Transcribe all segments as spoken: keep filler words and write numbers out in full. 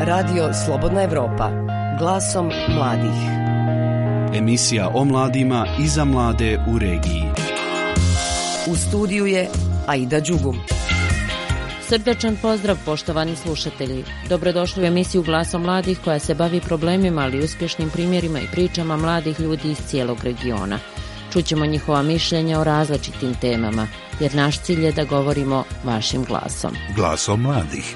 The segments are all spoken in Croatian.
Radio Slobodna Evropa, glasom mladih. Emisija o mladima i za mlade u regiji. U studiju je Aida Đugum. Srdačan pozdrav, poštovani slušatelji. Dobrodošli u emisiju Glasom mladih koja se bavi problemima, ali uspješnim primjerima i pričama mladih ljudi iz cijelog regiona. Čućemo njihova mišljenja o različitim temama, jer naš cilj je da govorimo vašim glasom. Glasom mladih.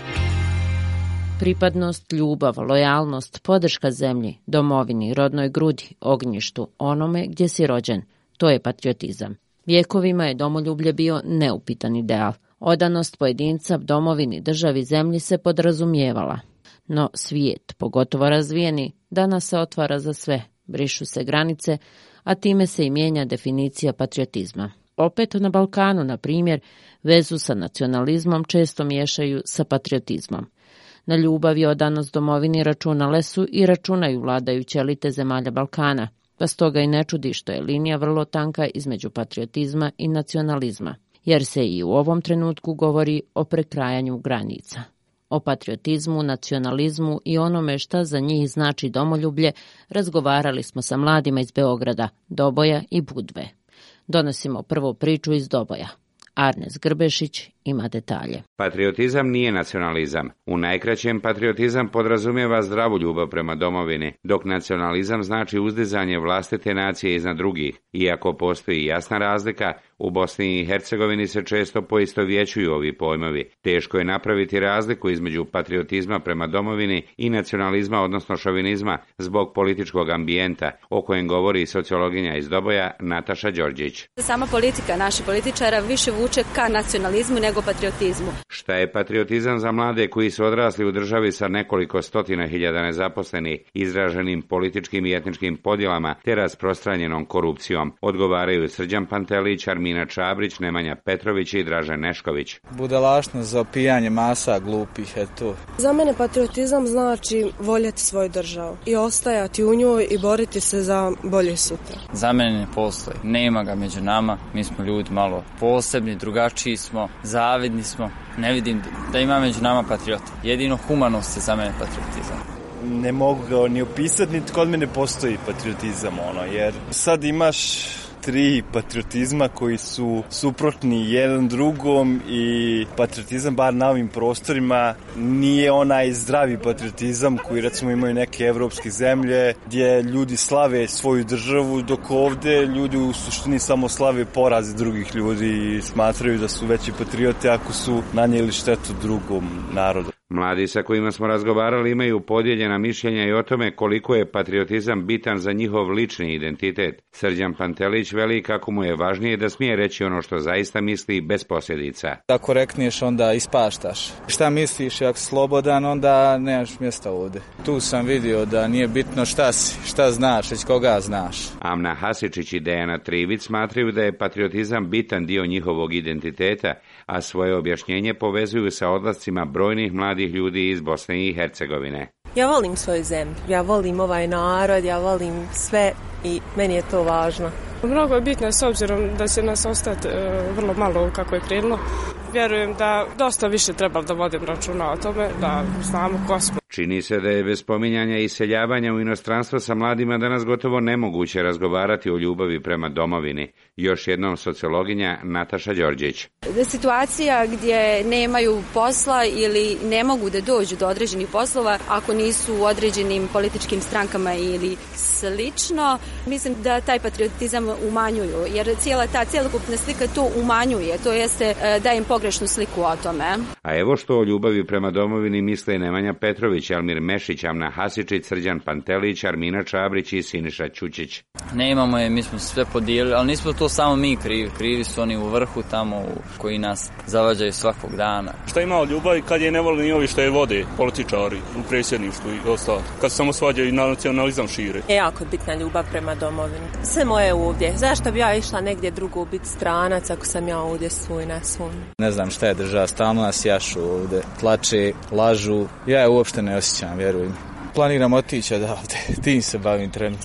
Pripadnost, ljubav, lojalnost, podrška zemlji, domovini, rodnoj grudi, ognjištu, onome gdje si rođen. To je patriotizam. Vjekovima je domoljublje bio neupitan ideal. Odanost pojedinca, domovini, državi, zemlji se podrazumijevala. No svijet, pogotovo razvijeni, danas se otvara za sve. Brišu se granice, a time se i mijenja definicija patriotizma. Opet na Balkanu, na primjer, vezu sa nacionalizmom često miješaju sa patriotizmom. Na ljubav i odanost domovini računale su i računaju vladajuće elite zemalja Balkana, pa stoga i ne čudi što je linija vrlo tanka između patriotizma i nacionalizma, jer se i u ovom trenutku govori o prekrajanju granica. O patriotizmu, nacionalizmu i onome šta za njih znači domoljublje razgovarali smo sa mladima iz Beograda, Doboja i Budve. Donosimo prvu priču iz Doboja. Arnes Grbešić ima detalje. Patriotizam nije nacionalizam. U najkraćem, patriotizam podrazumijeva zdravu ljubav prema domovini, dok nacionalizam znači uzdizanje vlastite nacije iznad drugih. Iako postoji jasna razlika, u Bosni i Hercegovini se često poistovjećuju ovi pojmovi. Teško je napraviti razliku između patriotizma prema domovini i nacionalizma, odnosno šovinizma, zbog političkog ambijenta, o kojem govori sociologinja iz Doboja Nataša Đorđić. Sama politika naših političara više vuče ka nacionalizmu nego patriotizmu. Šta je patriotizam za mlade koji su odrasli u državi sa nekoliko stotina hiljada nezaposlenih, izraženim političkim i etničkim podjelama te rasprostranjenom korupcijom, odgovaraju Srđan Pantelić, Armina Čabrić, Nemanja Petrović i Dražen Nešković. Budalaštno za opijanje masa glupih, eto. Za mene patriotizam znači voljeti svoju državu i ostajati u njoj i boriti se za bolje sutra. Za mene ne postoji, nema ga među nama, mi smo ljudi malo posebni, drugačiji smo, zavidni smo, ne vidim da ima među nama patriota. Jedino humanost je za mene patriotizam. Ne mogu ga ni opisati, niti kod mene postoji patriotizam, ono, jer sad imaš tri patriotizma koji su suprotni jedan drugom i patriotizam, bar na ovim prostorima, nije onaj zdravi patriotizam koji recimo imaju neke evropske zemlje gdje ljudi slave svoju državu, dok ovdje ljudi u suštini samo slave poraze drugih ljudi i smatraju da su veći patriote ako su nanijeli štetu drugom narodu. Mladi sa kojima smo razgovarali imaju podijeljena mišljenja i o tome koliko je patriotizam bitan za njihov lični identitet. Srđan Pantelić veli kako mu je važnije da smije reći ono što zaista misli bez posljedica. Ako rekneš, onda ispaštaš. Šta misliš, ako si slobodan, onda nemaš mjesta ovdje. Tu sam vidio da nije bitno šta si, šta znaš, već koga znaš. Amna Hasičić i Dejana Trivić smatraju da je patriotizam bitan dio njihovog identiteta, a svoje objašnjenje povezuju sa odlascima brojnih mladih ljudi iz Bosne i Hercegovine. Ja volim svoju zemlju, ja volim ovaj narod, ja volim sve i meni je to važno. Mnogo je bitno s obzirom da će nas ostati e, vrlo malo kako je prijedno. Vjerujem da dosta više treba da vodim računa o tome, da znamo ko smo. Čini se da je bez spominjanja i iseljavanja u inostranstvo sa mladima danas gotovo nemoguće razgovarati o ljubavi prema domovini. Još jednom sociologinja Nataša Đorđić. Situacija gdje nemaju posla ili ne mogu da dođu do određenih poslova ako nisu u određenim političkim strankama ili slično, mislim da taj patriotizam umanjuju, jer cijela ta cjelokupna slika to umanjuje, to jeste daje im pogrešnu sliku o tome. A evo što o ljubavi prema domovini misle Nemanja Petrović, Almir Mešić, Amna Hasičić, Srđan Pantelić, Armina Čabrić i Siniša Ćučić. Ne imamo je, mi smo sve podijelili, ali nismo to samo mi krivi, krivi su oni u vrhu tamo u, koji nas zavađaju svakog dana. Šta ima o ljubavi kad je ne voli ni ovi što je vode, političari u predsjedništvu i ostalo, kad samo svađaju i nacionalizam šire. Je jako bitna ljubav prema domovini. Sve moje ovdje. Zašto bi ja išla negdje drugo biti stranac ako sam ja ovdje svoj na svom? Ne znam šta je država, stalno nas jašu ovdje, tlače, lažu. Ja je uopšte ne osjećam, vjerujem. Planiram otići odavde, tim se bavim trenutno.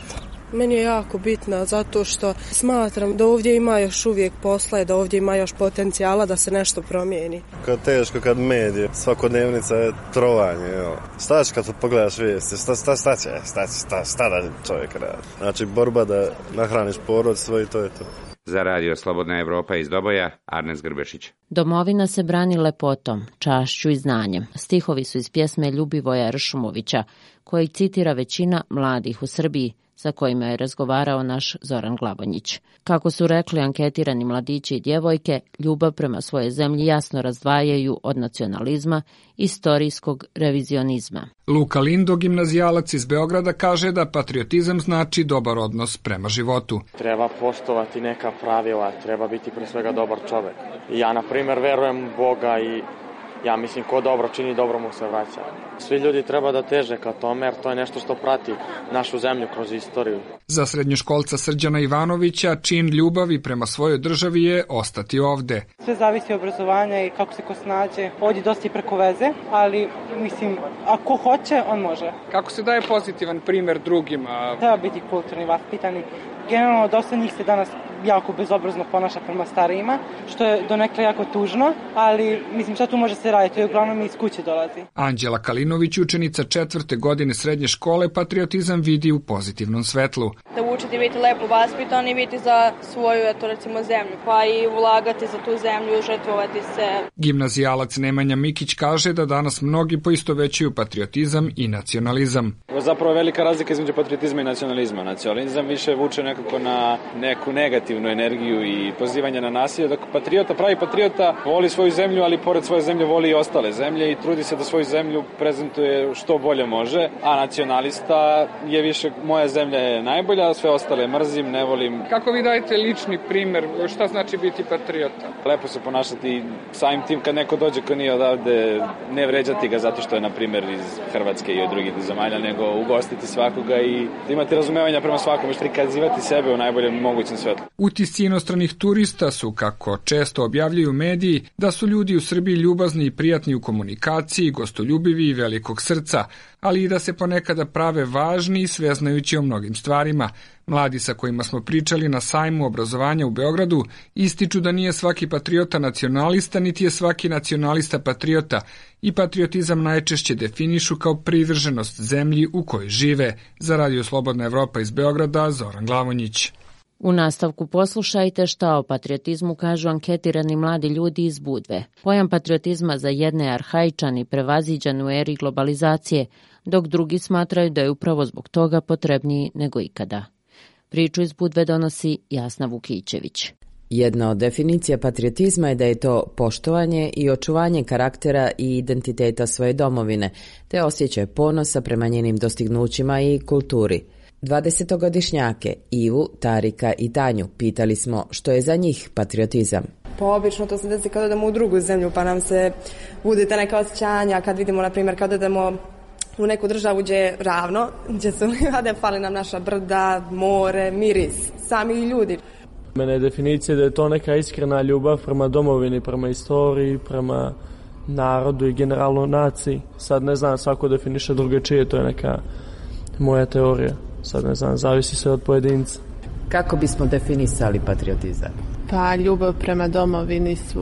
Meni je jako bitna zato što smatram da ovdje ima još uvijek posla i da ovdje ima još potencijala da se nešto promijeni. Kad teško, kad medije, svakodnevnica je trovanje. Evo. Šta će kad pogledaš vijesti? Šta, šta, šta će? Šta, šta, šta da čovjek radi? Znači borba da nahraniš porod svoj i to je to. Za radio Slobodna Evropa iz Doboja, Arnes Grbešić. Domovina se brani lepotom, čašću i znanjem. Stihovi su iz pjesme Ljubivoja Ršumovića, koji citira većina mladih u Srbiji, sa kojima je razgovarao naš Zoran Glavonjić. Kako su rekli anketirani mladići i djevojke, ljubav prema svojoj zemlji jasno razdvajaju od nacionalizma i istorijskog revizionizma. Luka Lindo, gimnazijalac iz Beograda, kaže da patriotizam znači dobar odnos prema životu. Treba poštovati neka pravila, treba biti pre svega dobar čovek. Ja, na primjer, verujem u Boga i ja mislim ko dobro čini, dobro mu se vraća. Svi ljudi treba da teže ka tome, jer to je nešto što prati našu zemlju kroz istoriju. Za srednjoškolca Srđana Ivanovića čin ljubavi prema svojoj državi je ostati ovde. Sve zavisi od obrazovanja i kako se ko snađe. Ovdje dosta i preko veze, ali mislim, ako hoće, on može. Kako se daje pozitivan primjer drugima? Treba biti kulturni, vaspitani. Generalno, dosta njih se danas jako bezobrazno ponaša prema starijima, što je donekle jako tužno, ali mislim šta tu može se raditi, to je uglavnom iz kuće dolazi. Anđela Kalinović, učenica četvrte godine srednje škole, patriotizam vidi u pozitivnom svetlu. Da učiti biti lepo vaspitan i biti za svoju, eto recimo, zemlju, pa i ulagati za tu zemlju, žrtvovati se. Gimnazijalac Nemanja Mikić kaže da danas mnogi poistovećuju patriotizam i nacionalizam. Zapravo je velika razlika između patriotizma i nacionalizma. Nacionalizam više vuče nekako na neku negativnu energiju i pozivanje na nasilje, dok patriota, pravi patriota voli svoju zemlju, ali pored svoje zemlje voli i ostale zemlje i trudi se da svoju zemlju prezentuje što bolje može, a nacionalista je više moja zemlja je najbolja, sve ostale mrzim, ne volim. Kako vi dajete lični primjer, šta znači biti patriota? Lepo se ponašati samim tim kad neko dođe ko nije odavde, ne vređati ga zato što je na primjer iz Hrvatske i od drugih zemalja, nego ugostiti svakoga i imati razumevanja prema svakome, prikazivati sebe u najboljem mogućem svetlu. Utisci inostranih turista su, kako često objavljuju mediji, da su ljudi u Srbiji ljubazni i prijatni u komunikaciji, gostoljubivi i velikog srca, ali i da se ponekada prave važni i sveznajući o mnogim stvarima. Mladi sa kojima smo pričali na sajmu obrazovanja u Beogradu ističu da nije svaki patriota nacionalista, niti je svaki nacionalista patriota i patriotizam najčešće definišu kao privrženost zemlji u kojoj žive. Za radio Slobodna Evropa iz Beograda, Zoran Glavonjić. U nastavku poslušajte šta o patriotizmu kažu anketirani mladi ljudi iz Budve. Pojam patriotizma za jedne je arhaičan i prevaziđan u eri globalizacije, dok drugi smatraju da je upravo zbog toga potrebniji nego ikada. Priču iz Budve donosi Jasna Vukićević. Jedna od definicija patriotizma je da je to poštovanje i očuvanje karaktera i identiteta svoje domovine, te osjećaj ponosa prema njenim dostignućima i kulturi. dvadesetogodišnjake Ivu, Tarika i Tanju pitali smo što je za njih patriotizam. Pa obično to se desi kad odemo u drugu zemlju, pa nam se bude ta neka osjećanja kad vidimo, na primjer, kad odemo u neku državu gdje je ravno, gdje su livade, fali nam naša brda, more, miris, sami ljudi. Mene je definicija da je to neka iskrena ljubav prema domovini, prema istoriji, prema narodu i generalno naciji. Sad ne znam, svako definiše drugačije, to je neka moja teorija. Sad ne znam, zavisi se od pojedinca. Kako bismo definisali patriotizam? Pa ljubav prema domovini, su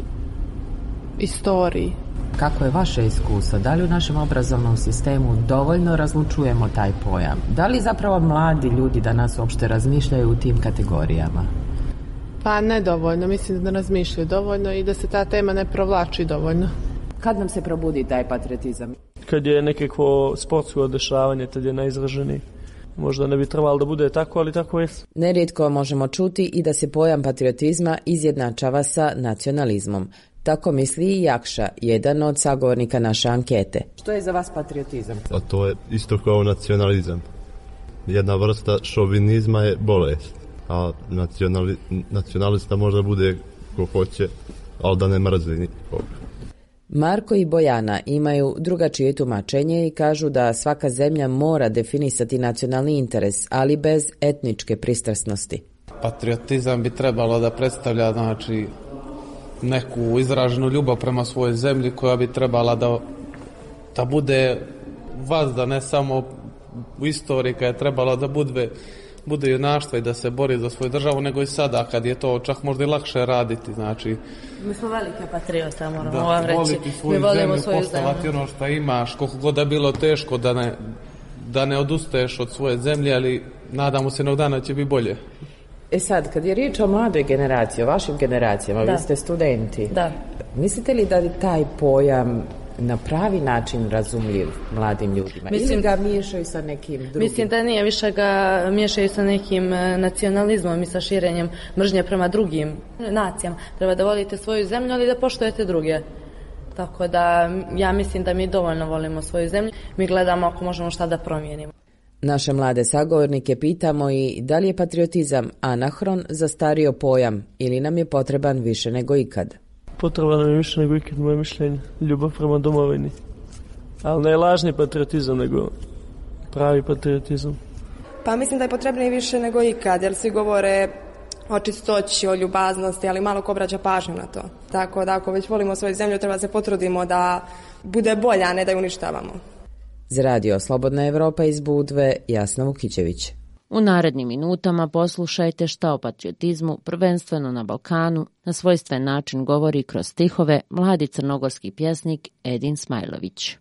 istoriji. Kako je vaše iskustvo? Da li u našem obrazovnom sistemu dovoljno razlučujemo taj pojam? Da li zapravo mladi ljudi danas uopšte razmišljaju u tim kategorijama? Pa ne dovoljno, mislim da razmišljaju dovoljno i da se ta tema ne provlači dovoljno. Kad nam se probudi taj patriotizam? Kad je nekako sportsko dešavanje, tad je najizraženiji. Možda ne bi trebalo da bude tako, ali tako je. Nerijetko možemo čuti i da se pojam patriotizma izjednačava sa nacionalizmom. Tako misli i Jakša, jedan od sagovornika naše ankete. Što je za vas patriotizam? A to je isto kao nacionalizam. Jedna vrsta šovinizma je bolest, a nacionali, nacionalista možda bude ko hoće, ali da ne mrzi nikoga. Marko i Bojana imaju drugačije tumačenje i kažu da svaka zemlja mora definisati nacionalni interes, ali bez etničke pristrasnosti. Patriotizam bi trebalo da predstavlja, znači, neku izraženu ljubav prema svojoj zemlji koja bi trebala da, da bude vazda, ne samo u istoriji, koja je trebala da bude bude junaštva i da se bori za svoju državu, nego i sada kad je to čak možda i lakše raditi. Znači, mi smo velike patriote, moramo da, vam reći. voliti svoju mi volimo zemlju, svoju poštovati zemlju. ono što imaš, koliko god da bilo teško da ne, da ne odustaješ od svoje zemlje, ali nadamo se jednog dana će biti bolje. E sad, kad je riječ o mladoj generaciji, o vašim generacijama, da. vi ste studenti, da. mislite li da je taj pojam na pravi način razumljiv mladim ljudima? Mislim, ili ga miješaju sa nekim drugim? Mislim da nije, više ga miješaju sa nekim nacionalizmom i sa širenjem mržnje prema drugim nacijama. Treba da volite svoju zemlju, ali da poštujete druge. Tako da ja mislim da mi dovoljno volimo svoju zemlju. Mi gledamo ako možemo šta da promijenimo. Naše mlade sagovornike pitamo i da li je patriotizam anahron, zastario pojam ili nam je potreban više nego ikad? Potreban nam je više nego ikad, moje mišljenje. Ljubav prema domovini. Ali ne lažni patriotizam, nego pravi patriotizam. Pa mislim da je potrebnije više nego ikad, jer svi govore o čistoći, o ljubaznosti, ali malo ko obraća pažnju na to. Tako da ako već volimo svoju zemlju, treba se potrudimo da bude bolja, a ne da ju uništavamo. Za radio Slobodna Evropa iz Budve, Jasna Vukićević. U narednim minutama poslušajte šta o patriotizmu, prvenstveno na Balkanu, na svojstven način govori kroz stihove mladi crnogorski pjesnik Edin Smajlović.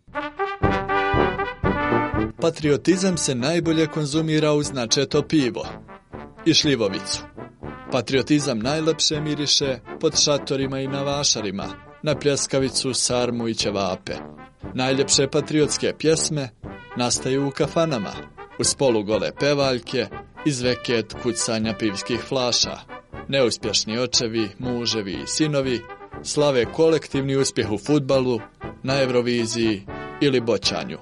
Patriotizam se najbolje konzumira uz načeto pivo i šljivovicu. Patriotizam najlepše miriše pod šatorima i na vašarima, na pljeskavicu, sarmu i ćevape. Najljepše patriotske pjesme nastaju u kafanama, uz polugole pevaljke, iz veket kucanja pivskih flaša. Neuspješni očevi, muževi i sinovi slave kolektivni uspjeh u fudbalu, na Euroviziji ili boćanju.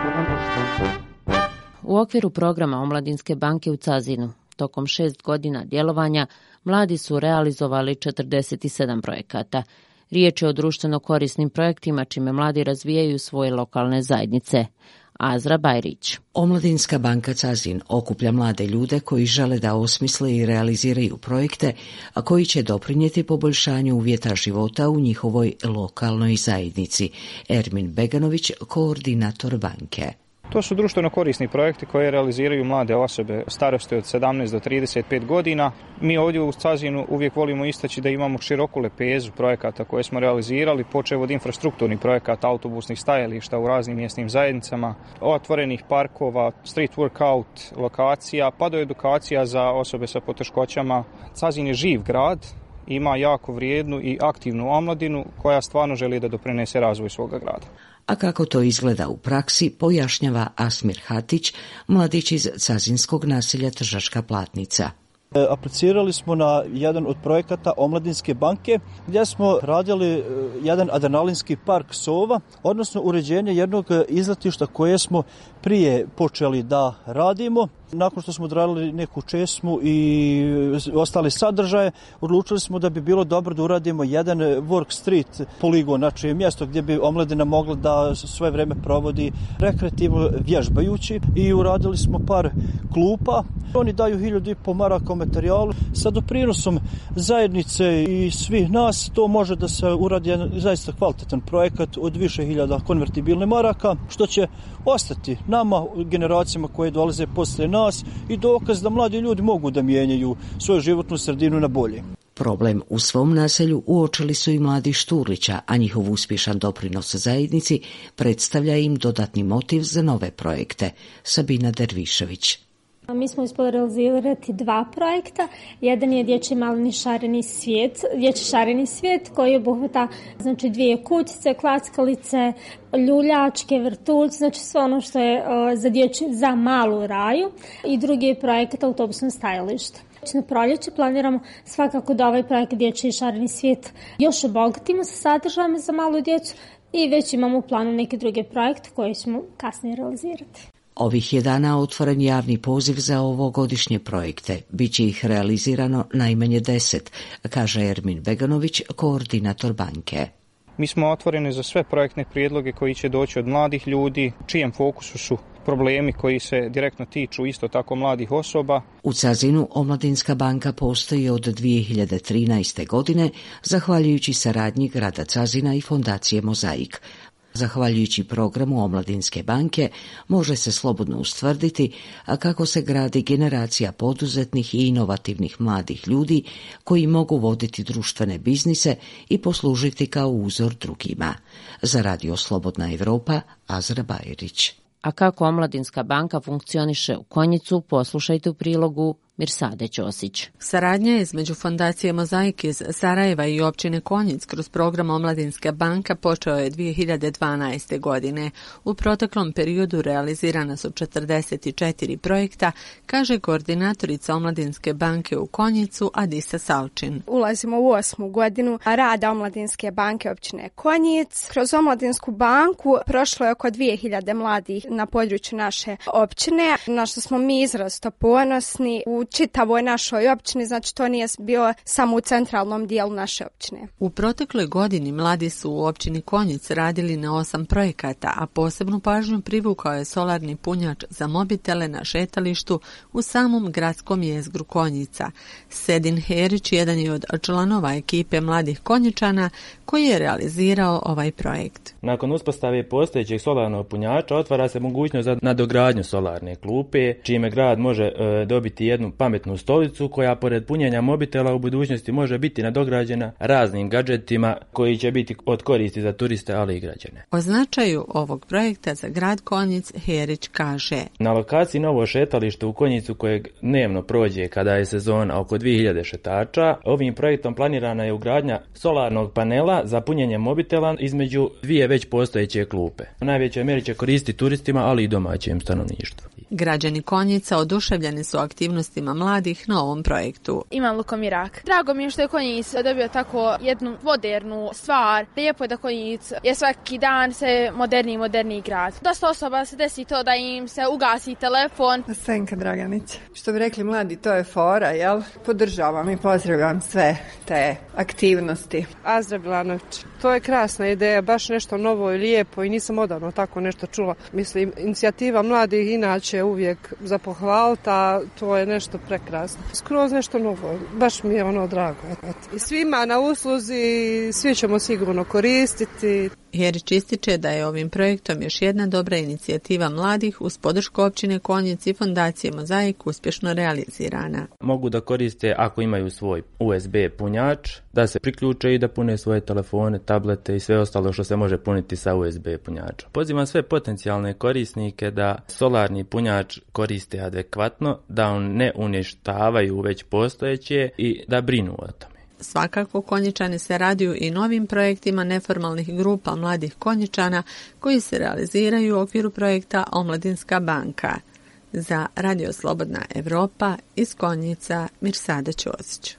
U okviru programa Omladinske banke u Cazinu, tokom šest godina djelovanja, mladi su realizovali četrdeset sedam projekata. Riječ je o društveno korisnim projektima čime mladi razvijaju svoje lokalne zajednice. Azra Bajrić. Omladinska banka Cazin okuplja mlade ljude koji žele da osmisle i realiziraju projekte, a koji će doprinijeti poboljšanju uvjeta života u njihovoj lokalnoj zajednici. Ermin Beganović, koordinator banke. To su društveno korisni projekti koje realiziraju mlade osobe starosti od sedamnaest do trideset pet godina. Mi ovdje u Cazinu uvijek volimo istaći da imamo široku lepezu projekata koje smo realizirali, počev od infrastrukturnih projekata, autobusnih stajališta u raznim mjesnim zajednicama, otvorenih parkova, street workout lokacija, pa do edukacija za osobe sa poteškoćama. Cazin je živ grad, ima jako vrijednu i aktivnu omladinu koja stvarno želi da doprinese razvoju svoga grada. A kako to izgleda u praksi, pojašnjava Asmir Hatić, mladić iz cazinskog naselja Tržačka Platnica. Aplicirali smo na jedan od projekata Omladinske banke gdje smo radili jedan adrenalinski park Sova, odnosno uređenje jednog izletišta koje smo prije počeli da radimo. Nakon što smo odradili neku česmu i ostale sadržaje, odlučili smo da bi bilo dobro da uradimo jedan work street poligon, znači mjesto gdje bi omladina mogla da svoje vrijeme provodi rekreativno vježbajući, i uradili smo par klupa. Oni daju hiljadu i po maraka o materijalu. Sa doprinosom zajednice i svih nas to može da se uradi jedan zaista kvalitetan projekat od više hiljada konvertibilne maraka, što će ostati nama, generacijama koje dolaze posle nas, i dokaz da mladi ljudi mogu da mijenjaju svoju životnu sredinu na bolje. Problem u svom naselju uočili su i mladi Šturlića, a njihov uspješan doprinos zajednici predstavlja im dodatni motiv za nove projekte. Sabina Dervišević. Mi smo uspjeli realizirati dva projekta. Jedan je dječji maleni šareni svijet, dječji šareni svijet koji obuhvata znači dvije kućice, klackalice, ljuljačke, vrtuljci, znači sve ono što je uh, za dječju, za malu raju. I drugi je projekt autobusno stajalište. Na proljeće planiramo svakako da ovaj projekt dječji šareni svijet još obogatimo sa sadržajima za malu djecu, i već imamo u planu neke druge projekte koje ćemo kasnije realizirati. Ovih je dana otvoren javni poziv za ovogodišnje projekte. Biće ih realizirano najmanje deset, kaže Ermin Beganović, koordinator banke. Mi smo otvoreni za sve projektne prijedloge koji će doći od mladih ljudi, čijem fokusu su problemi koji se direktno tiču isto tako mladih osoba. U Cazinu Omladinska banka postoji od dvije hiljade trinaeste. godine, zahvaljujući saradnji grada Cazina i fondacije Mozaik. Zahvaljujući programu Omladinske banke može se slobodno ustvrditi a kako se gradi generacija poduzetnih i inovativnih mladih ljudi koji mogu voditi društvene biznise i poslužiti kao uzor drugima. Za Radio Slobodna Evropa, Azra Bajrić. A kako Omladinska banka funkcioniše u Konjicu, poslušajte u prilogu Mirsade Ćosić. Saradnja između Fondacije Mozaik iz Sarajeva i općine Konjic kroz program Omladinska banka počeo je dvije hiljade dvanaeste. godine. U proteklom periodu realizirana su četrdeset četiri projekta, kaže koordinatorica Omladinske banke u Konjicu Adisa Salčin. Ulazimo u osmu godinu rada Omladinske banke općine Konjic. Kroz Omladinsku banku prošlo je oko dvije hiljade mladih na području naše općine, na što smo mi izrazito ponosni u čitavoj našoj općini, znači to nije bio samo u centralnom dijelu naše općine. U protekloj godini mladi su u općini Konjic radili na osam projekata, a posebnu pažnju privukao je solarni punjač za mobitele na šetalištu u samom gradskom jezgru Konjica. Sedin Herić jedan je od članova ekipe mladih Konjičana koji je realizirao ovaj projekt. Nakon uspostave postojećeg solarnog punjača otvara se mogućnost za nadogradnju solarne klupe, čime grad može e, dobiti jednu pametnu stolicu koja pored punjenja mobitela u budućnosti može biti nadograđena raznim gadžetima koji će biti od koristi za turiste, ali i građane. O značaju ovog projekta za grad Konjic Herić kaže: Na lokaciji novo šetalište u Konjicu kojeg dnevno prođe kada je sezona oko dvije hiljade šetača, ovim projektom planirana je ugradnja solarnog panela za punjenje mobitela između dvije već postojeće klupe. U najvećoj mjeri će koristiti turistima, ali i domaćem stanovništvu. Građani Konjica oduševljeni su aktivnostima mladih na ovom projektu. Imam Lukomirak. Drago mi je što je Konjic dobio tako jednu modernu stvar. Lijepo je da Konjic je svaki dan se moderni i moderni grad. Dosta osoba se desi to da im se ugasi telefon. Senka Draganić. Što bi rekli mladi, to je fora, jel? Podržavam i pozdravljam sve te aktivnosti. Azra Bilanović. To je krasna ideja, baš nešto novo i lijepo i nisam odavno tako nešto čula. Mislim, inicijativa mladih inače uvijek za pohvaliti, a to je nešto prekrasno. Skroz nešto novo, baš mi je ono drago. I svima na usluzi, svi ćemo sigurno koristiti. Herić ističe da je ovim projektom još jedna dobra inicijativa mladih uz podršku općine Konjic i Fondacije Mozaik uspješno realizirana. Mogu da koriste ako imaju svoj U S B punjač, da se priključe i da pune svoje telefone, tablete i sve ostalo što se može puniti sa U S B punjačom. Pozivam sve potencijalne korisnike da solarni punjač koriste adekvatno, da on ne uništavaju već postojeće i da brinu o tome. Svakako Konjičani se raduju i novim projektima neformalnih grupa mladih Konjičana koji se realiziraju u okviru projekta Omladinska banka. Za Radio Slobodna Evropa iz Konjica Mirsada Ćosić.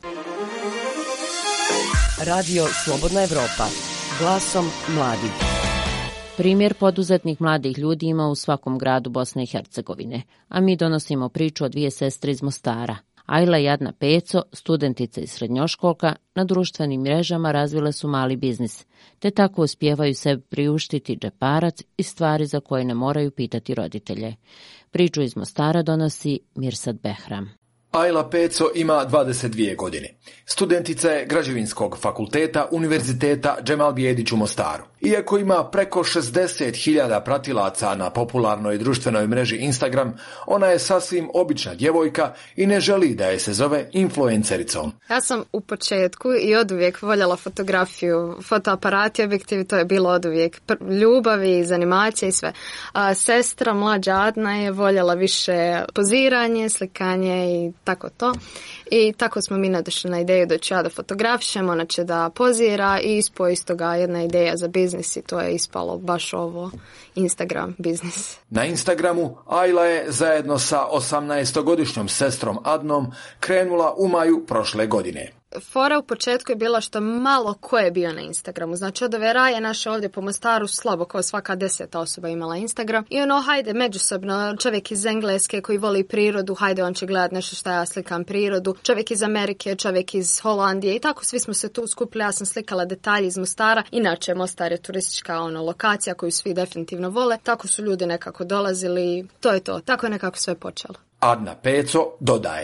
Radio Slobodna Evropa, glasom mladih. Primjer poduzetnih mladih ljudi ima u svakom gradu Bosne i Hercegovine, a mi donosimo priču o dvije sestre iz Mostara. Ajla i Adna Peco, studentica i srednjoškolka, na društvenim mrežama razvile su mali biznis, te tako uspijevaju sebi priuštiti džeparac i stvari za koje ne moraju pitati roditelje. Priču iz Mostara donosi Mirsad Behram. Ajla Peco ima dvadeset dvije godine. Studentica je Građevinskog fakulteta Univerziteta Džemal Bijedić u Mostaru. Iako ima preko šezdeset hiljada pratilaca na popularnoj društvenoj mreži Instagram, ona je sasvim obična djevojka i ne želi da je se zove influencericom. Ja sam u početku i oduvijek voljela fotografiju, fotoaparati, objektivi, to je bilo oduvijek ljubavi, zanimacije i sve. A sestra mlađa Adna je voljela više poziranje, slikanje i tako to. I tako smo mi nadošli na ideju da ću ja da fotografišem, ona će da pozira i ispo iz toga jedna ideja za biznis i to je ispalo baš ovo Instagram biznis. Na Instagramu Ajla je zajedno sa osamnaestogodišnjom sestrom Adnom krenula u maju prošle godine. Fora u početku je bila što malo ko je bio na Instagramu. Znači od ove raje naše ovdje po Mostaru slabo, kao svaka deseta osoba imala Instagram. I ono, hajde, međusobno, čovjek iz Engleske koji voli prirodu, hajde, on će gledati nešto što ja slikam prirodu. Čovjek iz Amerike, čovjek iz Holandije i tako svi smo se tu skupili. Ja sam slikala detalje iz Mostara. Inače, Mostar je turistička ono, lokacija koju svi definitivno vole. Tako su ljudi nekako dolazili. To je to. Tako je nekako sve počelo. Adna Peco dodaje.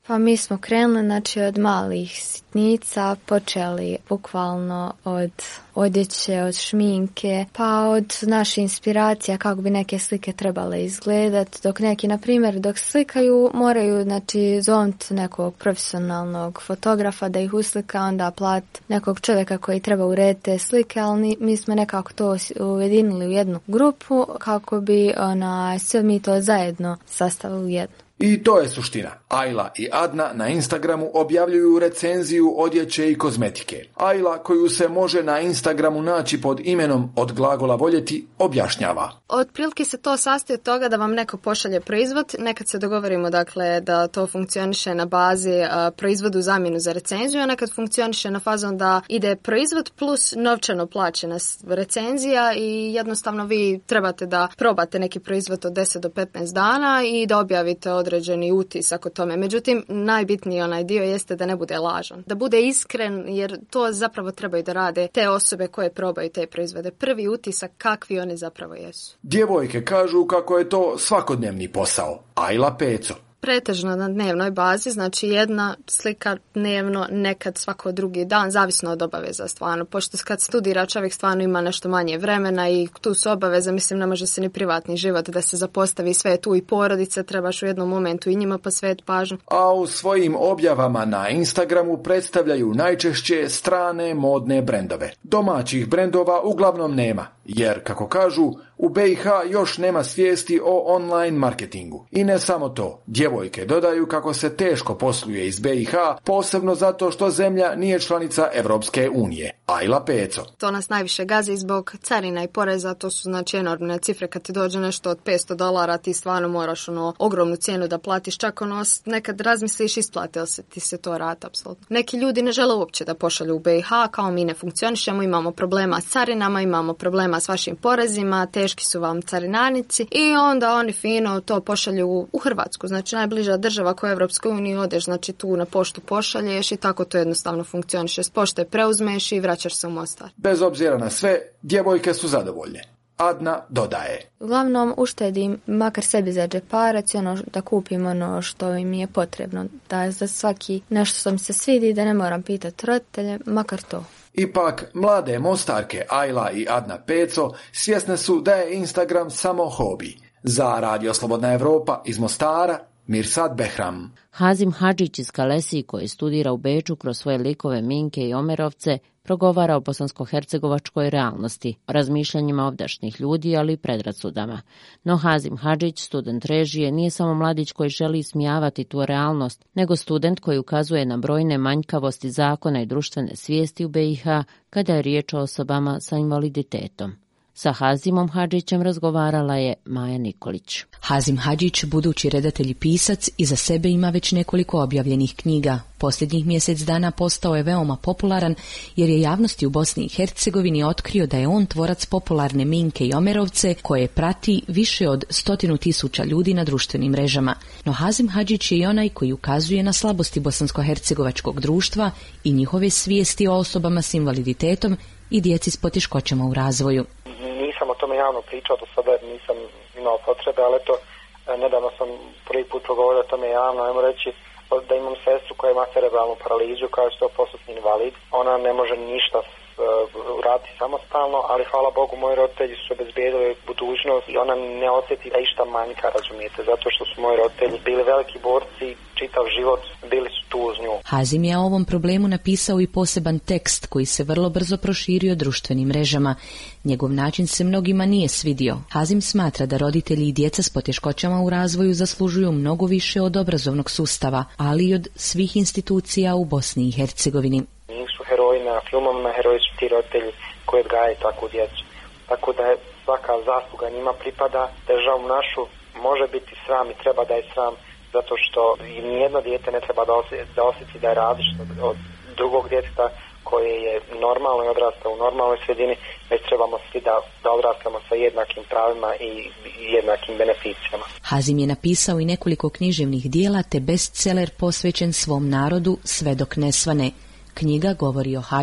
Pa mi smo krenuli, znači, od malih sitnica, počeli bukvalno od odjeće, od šminke, pa od naše inspiracija kako bi neke slike trebale izgledati, dok neki, na primjer, dok slikaju, moraju, znači, zovniti nekog profesionalnog fotografa da ih uslika, onda plat nekog čovjeka koji treba urediti te slike, ali mi smo nekako to ujedinili u jednu grupu kako bi ona, sve mi to zajedno sastavili u jednu. I to je suština. Ajla i Adna na Instagramu objavljuju recenziju odjeće i kozmetike. Ajla, koju se može na Instagramu naći pod imenom Od glagola voljeti, objašnjava. Otprilike se to sastoji od toga da vam neko pošalje proizvod, nekad se dogovorimo, dakle, da to funkcioniše na bazi a, proizvodu zamjenu za recenziju, a nekad funkcioniše na fazon da ide proizvod plus novčano plaćena recenzija i jednostavno vi trebate da probate neki proizvod od deset do petnaest dana i da objavite određeni utisak o tome. Međutim, najbitniji onaj dio jeste da ne bude lažan. Da bude iskren, jer to zapravo trebaju da rade te osobe koje probaju te proizvode. Prvi utisak kakvi oni zapravo jesu. Djevojke kažu kako je to svakodnevni posao. Ajla Peco. Pretežno na dnevnoj bazi, znači jedna slika dnevno, nekad svako drugi dan, zavisno od obaveza stvarno. Pošto kad studira čovjek stvarno ima nešto manje vremena i tu su obaveze, mislim ne može se ni privatni život da se zapostavi, sve je tu i porodice, trebaš u jednom momentu i njima posvetiti pažnju. A u svojim objavama na Instagramu predstavljaju najčešće strane modne brendove. Domaćih brendova uglavnom nema, jer kako kažu, u B i H još nema svijesti o online marketingu. I ne samo to, djevojke dodaju kako se teško posluje iz B i H, posebno zato što zemlja nije članica Evropske unije. Ajla Peco. To nas najviše gazi zbog carina i poreza, to su znači enormne cifre. Kad ti dođe nešto od petsto dolara, ti stvarno moraš ono ogromnu cijenu da platiš, čak ono nekad razmisliš isplate li se ti se to rata, apsolutno. Neki ljudi ne žele uopće da pošalju u B i H, kao mi ne funkcionišemo, imamo problema s carinama, imamo problema s vašim porezima, teški su vam carinarnici i onda oni fino to pošalju u Hrvatsku, znači najbliža država koja je u Evropskoj uniji, odeš znači tu na poštu pošalješ i tako to jednostavno funkcioniše. S pošte preuzmeš i vraćaš se u Mostar. Bez obzira na sve, djevojke su zadovoljne. Adna dodaje. Uglavnom uštedim makar sebi za džeparac i ono da kupim ono što mi je potrebno. Da za svaki nešto što mi se svidi da ne moram pitati roditelje, makar to. Ipak, mlade Mostarke Ajla i Adna Peco svjesne su da je Instagram samo hobi. Za Radio Slobodna Evropa iz Mostara, Mirsad Behram. Hazim Hadžić iz Kalesi, koji studira u Beču kroz svoje likove Minke i Omerovce, progovara o bosansko-hercegovačkoj realnosti, o razmišljanjima ovdašnjih ljudi, ali i predrasudama. No Hazim Hadžić, student režije, nije samo mladić koji želi ismijavati tu realnost, nego student koji ukazuje na brojne manjkavosti zakona i društvene svijesti u B i H kada je riječ o osobama sa invaliditetom. Sa Hazimom Hadžićem razgovarala je Maja Nikolić. Hazim Hadžić, budući redatelj i pisac, iza sebe ima već nekoliko objavljenih knjiga. Posljednjih mjesec dana postao je veoma popularan jer je javnosti u Bosni i Hercegovini otkrio da je on tvorac popularne Minke i Omerovce koje prati više od stotinu tisuća ljudi na društvenim mrežama. No Hazim Hadžić je i onaj koji ukazuje na slabosti bosansko-hercegovačkog društva i njihove svijesti o osobama s invaliditetom i djeci s poteškoćama u razvoju. Nisam o tome javno pričao do sada jer nisam imao potrebe, ali eto, nedavno sam prvi put progovorio o tome javno, ajmo reći da imam sestru koja ima cerebralnu paralizu, koja je sto posto invalid. Ona ne može ništa uraditi samostalno, ali hvala Bogu moji roditelji su obezbijedili budućnost i ona ne osjeti da išta manjka, razumijete, zato što su moji roditelji bili veliki borci, čitav život bili su tu uz nju. Hazim je o ovom problemu napisao i poseban tekst koji se vrlo brzo proširio društvenim mrežama. Njegov način se mnogima nije svidio. Hazim smatra da roditelji i djeca s poteškoćama u razvoju zaslužuju mnogo više od obrazovnog sustava, ali i od svih institucija u Bosni i Hercegovini. Nisu heroji na filmovima, heroji su ti roditelji koji odgajaju takvu djecu. Tako da je svaka zasluga njima pripada. Državu našu može biti sram i treba da je sram, zato što nijedno dijete ne treba da osjeti da, osjeti da je različito od drugog djeteta koje je normalno i odrastao u normalnoj sredini, već trebamo svi da, da odrastamo sa jednakim pravima i jednakim beneficijama. Hazim je napisao i nekoliko književnih dijela te bestseller posvećen svom narodu Sve dok ne svane. Knjiga govori o hadžu.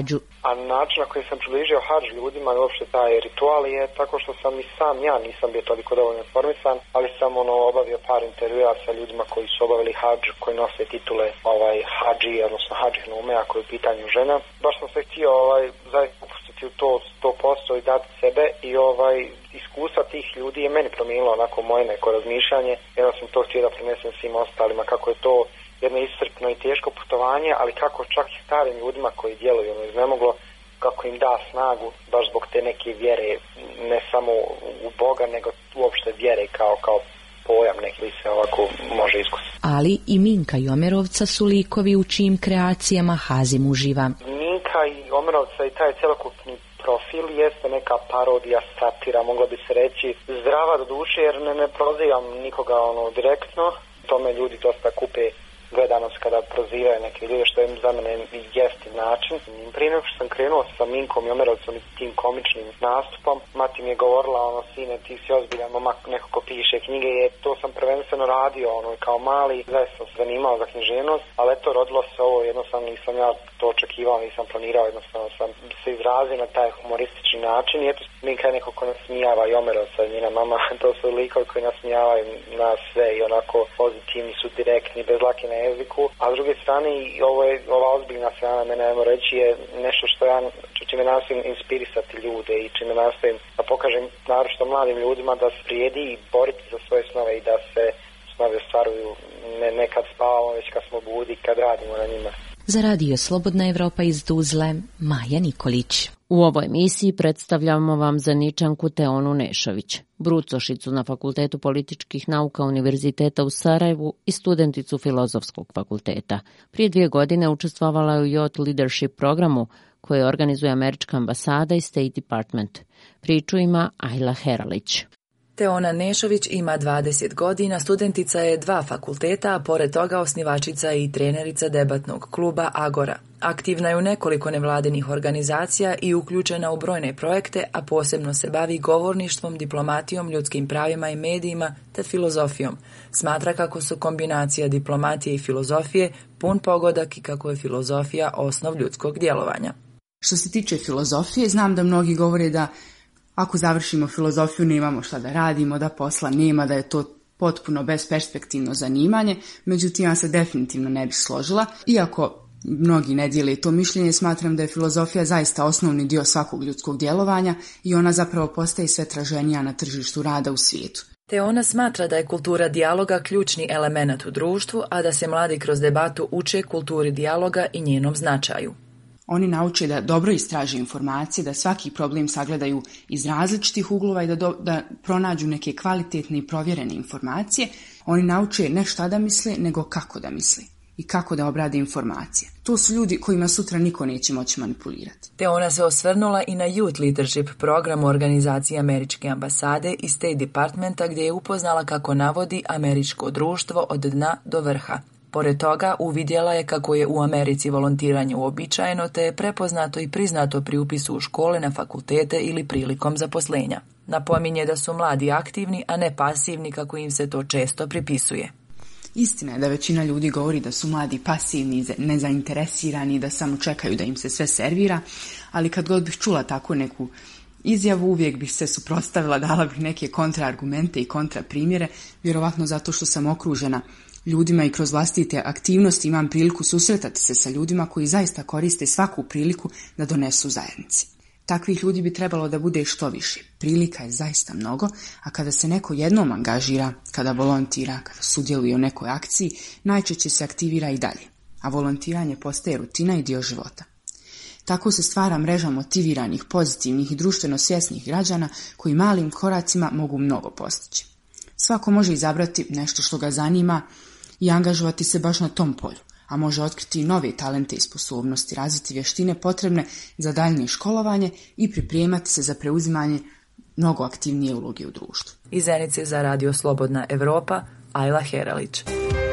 A način na koji sam približio hadž ljudima i uopšte taj ritual je tako što sam i sam ja nisam bio toliko dovoljno informisan, ali sam ono obavio par intervjua sa ljudima koji su obavili hadž, koji nose titule ovaj hadži, odnosno hadži hnume, ako je u pitanju žena. Baš sam se htio ovaj zaista upustiti u to sto posto i dati sebe i ovaj iskustva tih ljudi je meni promijenilo onako moje neko razmišljanje. Jedno sam to htio da prenesem svim ostalima, kako je to jedno iscrpno i teško putovanje, ali kako čak i starim ljudima koji djeluju ono iznemoglo, kako im da snagu baš zbog te neke vjere, ne samo u Boga, nego uopšte vjere kao, kao pojam neki se ovako može iskusiti. Ali i Minka i Omerovca su likovi u čijim kreacijama Hazim uživa. Minka i Omerovca i taj cjelokupni profil jeste neka parodija, satira, mogla bi se reći zdrava do duše, jer ne, ne prozivam nikoga ono direktno, tome ljudi dosta kupe gledanost kada prozivaju neke ljude, što je za mene jesti način. Prije nego što sam krenuo sa Minkom i Omerovcom i tim komičnim nastupom, mati mi je govorila, ono, sine, ti si ozbiljan momak, neko ko piše knjige, je, to sam prvenstveno radio, ono, kao mali, zaista sam se zanimao za književnost, ali eto, rodilo se ovo, jednostavno nisam ja to očekivao, nisam planirao, jednostavno sam se izrazio na taj humoristični način i eto, Minka je neko ko nasmijava i Omerovca i njena mama, to su likovi koji nasmijavaju na sve i onako pozitivni su, direktni, bez lake na jeziku, a s druge strane i ovo je, ova ozbiljna strana mene, ajmo reći, je nešto što ja čime nastojim inspirisati ljude i čime nastojim da pokažem naročito mladim ljudima da se vrijedi i boriti za svoje snove i da se snove ostvaruju ne, ne kad spavamo, već kad smo budi, kad radimo na njima. Za radio Slobodna Evropa iz Tuzle, Maja Nikolić. U ovoj emisiji predstavljamo vam Zaničanku Teonu Nešović, brucošicu na Fakultetu političkih nauka Univerziteta u Sarajevu i studenticu Filozofskog fakulteta. Prije dvije godine učestvovala je u Youth Leadership programu koje organizuje Američka ambasada i State Department. Priču ima Ajla Heralić. Teona Nešović ima dvadeset godina, studentica je dva fakulteta, a pored toga osnivačica i trenerica debatnog kluba Agora. Aktivna je u nekoliko nevladinih organizacija i uključena u brojne projekte, a posebno se bavi govorništvom, diplomatijom, ljudskim pravima i medijima te filozofijom. Smatra kako su kombinacija diplomatije i filozofije pun pogodak i kako je filozofija osnov ljudskog djelovanja. Što se tiče filozofije, znam da mnogi govore da ako završimo filozofiju nemamo šta da radimo, da posla nema, da je to potpuno besperspektivno zanimanje, međutim ja se definitivno ne bih složila. Iako mnogi ne dijele to mišljenje, smatram da je filozofija zaista osnovni dio svakog ljudskog djelovanja i ona zapravo postaje sve traženija na tržištu rada u svijetu. Te ona smatra da je kultura dijaloga ključni element u društvu, a da se mladi kroz debatu uče kulturi dijaloga i njenom značaju. Oni nauče da dobro istraže informacije, da svaki problem sagledaju iz različitih uglova i da, do, da pronađu neke kvalitetne i provjerene informacije. Oni nauče ne šta da misle, nego kako da misle i kako da obrade informacije. To su ljudi kojima sutra niko neće moći manipulirati. Te ona se osvrnula i na Youth Leadership program u organizaciji Američke ambasade i State Departmenta, gdje je upoznala kako navodi američko društvo od dna do vrha. Pored toga, uvidjela je kako je u Americi volontiranje uobičajeno, te je prepoznato i priznato pri upisu u škole, na fakultete ili prilikom zaposlenja. Napominje da su mladi aktivni, a ne pasivni kako im se to često pripisuje. Istina je da većina ljudi govori da su mladi pasivni, nezainteresirani, da samo čekaju da im se sve servira, ali kad god bih čula tako neku izjavu, uvijek bih se suprotstavila, dala bih neke kontraargumente i kontraprimjere, vjerovatno zato što sam okružena ljudima i kroz vlastite aktivnosti imam priliku susretati se sa ljudima koji zaista koriste svaku priliku da donesu zajednici. Takvih ljudi bi trebalo da bude što više. Prilika je zaista mnogo, a kada se neko jednom angažira, kada volontira, kada sudjeluje u nekoj akciji, najčešće se aktivira i dalje, a volontiranje postaje rutina i dio života. Tako se stvara mreža motiviranih, pozitivnih i društveno svjesnih građana koji malim koracima mogu mnogo postići. Svako može izabrati nešto što ga zanima i angažovati se baš na tom polju, a može otkriti nove talente i sposobnosti, razviti vještine potrebne za daljnje školovanje i pripremati se za preuzimanje mnogo aktivnije uloge u društvu. Iz Zenice za radio Slobodna Evropa, Ajla Heralić.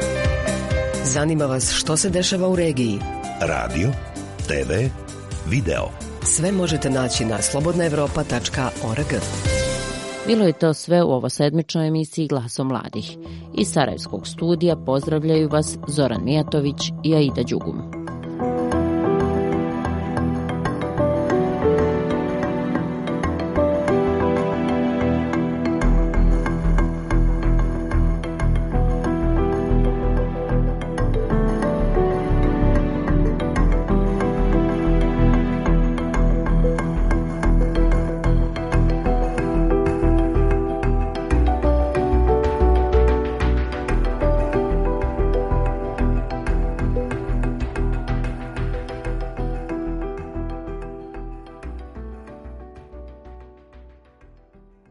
Zanima vas što se dešava u regiji? Radio, te ve, video. Sve možete naći na slobodna evropa tačka org. Bilo je to sve u ovosedmičnoj emisiji Glaso mladih. Iz Sarajevskog studija pozdravljaju vas Zoran Mijatović i Aida Đugum.